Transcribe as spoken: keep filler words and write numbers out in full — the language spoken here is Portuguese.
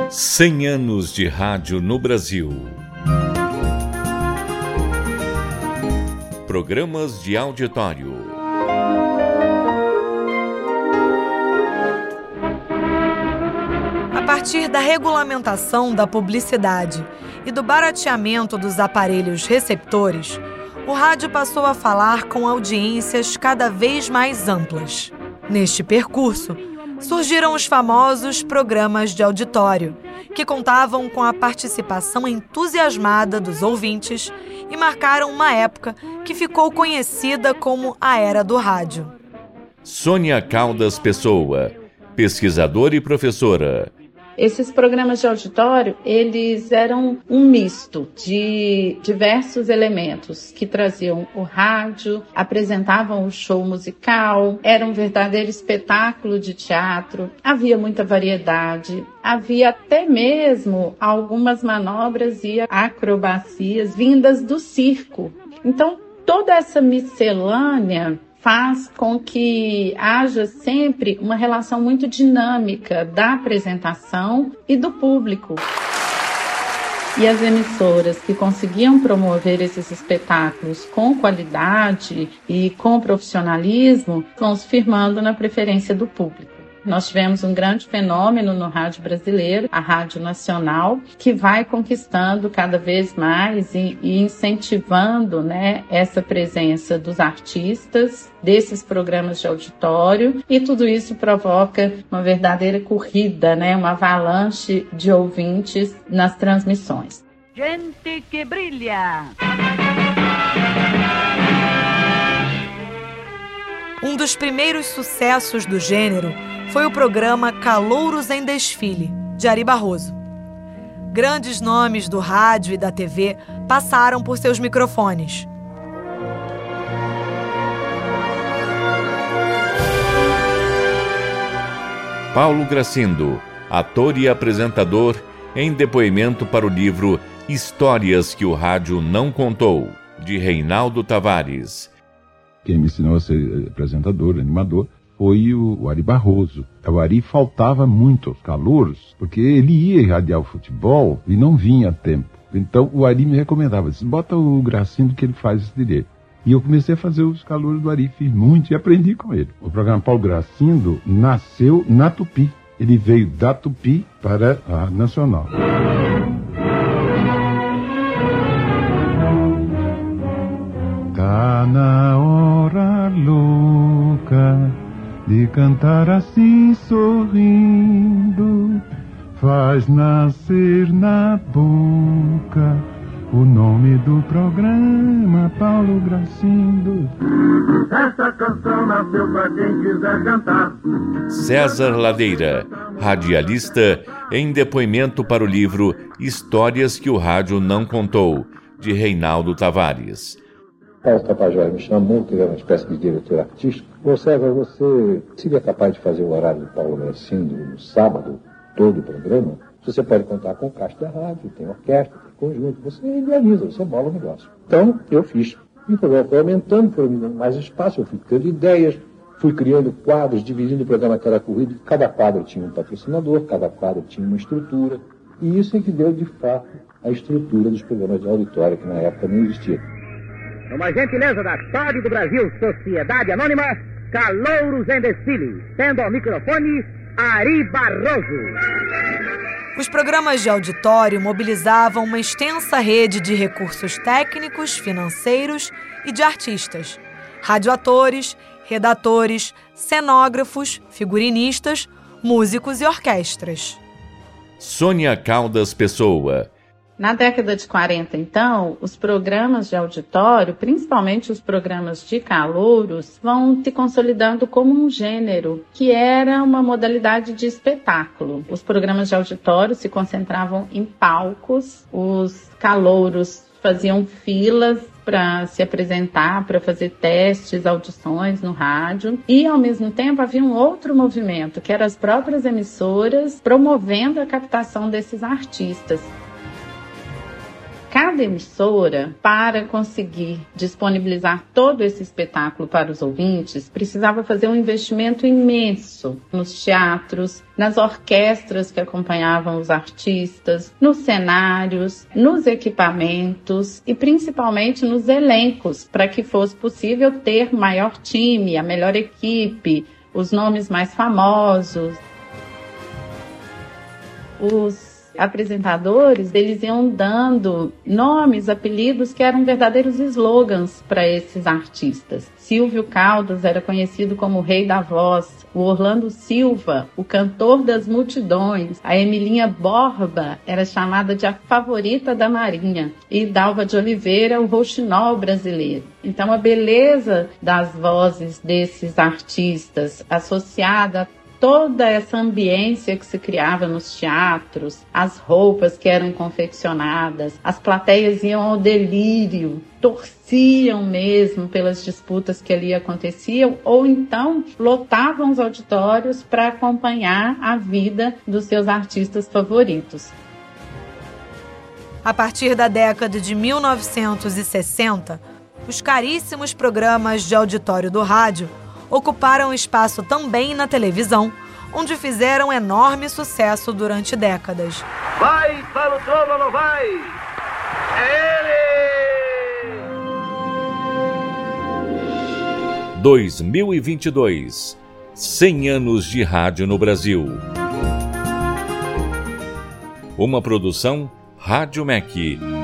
cem anos de rádio no Brasil. Programas de auditório. A partir da regulamentação da publicidade e do barateamento dos aparelhos receptores, o rádio passou a falar com audiências cada vez mais amplas. Neste percurso, surgiram os famosos programas de auditório, que contavam com a participação entusiasmada dos ouvintes e marcaram uma época que ficou conhecida como a Era do Rádio. Sônia Caldas Pessoa, pesquisadora e professora. Esses programas de auditório, eles eram um misto de diversos elementos que traziam o rádio, apresentavam o show musical, era um verdadeiro espetáculo de teatro, havia muita variedade, havia até mesmo algumas manobras e acrobacias vindas do circo. Então, toda essa miscelânea faz com que haja sempre uma relação muito dinâmica da apresentação e do público. E as emissoras que conseguiam promover esses espetáculos com qualidade e com profissionalismo vão se firmando na preferência do público. Nós tivemos um grande fenômeno no rádio brasileiro, a Rádio Nacional, que vai conquistando cada vez mais e, e incentivando, né, essa presença dos artistas, desses programas de auditório, e tudo isso provoca uma verdadeira corrida, né, uma avalanche de ouvintes nas transmissões. Gente que brilha! Um dos primeiros sucessos do gênero foi o programa Calouros em Desfile, de Ari Barroso. Grandes nomes do rádio e da T V passaram por seus microfones. Paulo Gracindo, ator e apresentador, em depoimento para o livro Histórias que o Rádio Não Contou, de Reinaldo Tavares. Quem me ensinou a ser apresentador, animador, foi o, o Ari Barroso. O Ari faltava muito aos calouros, porque ele ia irradiar o futebol e não vinha a tempo. Então o Ari me recomendava, disse, bota o Gracindo que ele faz isso direito. E eu comecei a fazer os calouros do Ari, fiz muito e aprendi com ele. O programa Paulo Gracindo nasceu na Tupi. Ele veio da Tupi para a Nacional. Tá na hora louca de cantar assim sorrindo, faz nascer na boca o nome do programa Paulo Gracindo. Essa canção nasceu pra quem quiser cantar. César Ladeira, radialista, em depoimento para o livro Histórias que o Rádio Não Contou, de Reinaldo Tavares. Paulo Tapajós me chamou, que era uma espécie de diretor artístico. Ô César, você seria capaz de fazer o horário do Paulo Gracindo no sábado, todo o programa? Você pode contar com o caixa da rádio, tem orquestra, tem conjunto, você idealiza, você bola o negócio. Então, eu fiz. E o programa foi aumentando, foi me dando mais espaço, eu fui tendo ideias, fui criando quadros, dividindo o programa que era corrido. Cada quadro tinha um patrocinador, cada quadro tinha uma estrutura. E isso é que deu, de fato, a estrutura dos programas de auditório, que na época não existia. Uma gentileza da T O D do Brasil, Sociedade Anônima, Calouros em Desfile, tendo ao microfone Ari Barroso. Os programas de auditório mobilizavam uma extensa rede de recursos técnicos, financeiros e de artistas. Radioatores, redatores, cenógrafos, figurinistas, músicos e orquestras. Sônia Caldas Pessoa. Na década de quarenta, então, os programas de auditório, principalmente os programas de calouros, vão se consolidando como um gênero, que era uma modalidade de espetáculo. Os programas de auditório se concentravam em palcos, os calouros faziam filas para se apresentar, para fazer testes, audições no rádio. E, ao mesmo tempo, havia um outro movimento, que eram as próprias emissoras promovendo a captação desses artistas. Cada cada emissora, para conseguir disponibilizar todo esse espetáculo para os ouvintes, precisava fazer um investimento imenso nos teatros, nas orquestras que acompanhavam os artistas, nos cenários, nos equipamentos e principalmente nos elencos, para que fosse possível ter maior time, a melhor equipe, os nomes mais famosos. Os apresentadores, eles iam dando nomes, apelidos que eram verdadeiros slogans para esses artistas. Silvio Caldas era conhecido como o Rei da Voz, o Orlando Silva, o Cantor das Multidões, a Emilinha Borba era chamada de a Favorita da Marinha e Dalva de Oliveira, o Rouxinol brasileiro. Então a beleza das vozes desses artistas associada a toda essa ambiência que se criava nos teatros, as roupas que eram confeccionadas, as plateias iam ao delírio, torciam mesmo pelas disputas que ali aconteciam, ou então lotavam os auditórios para acompanhar a vida dos seus artistas favoritos. A partir da década de mil novecentos e sessenta, os caríssimos programas de auditório do rádio ocuparam espaço também na televisão, onde fizeram enorme sucesso durante décadas. Vai para o trono ou não vai? É ele! dois mil e vinte e dois. cem anos de rádio no Brasil. Uma produção Rádio M E C.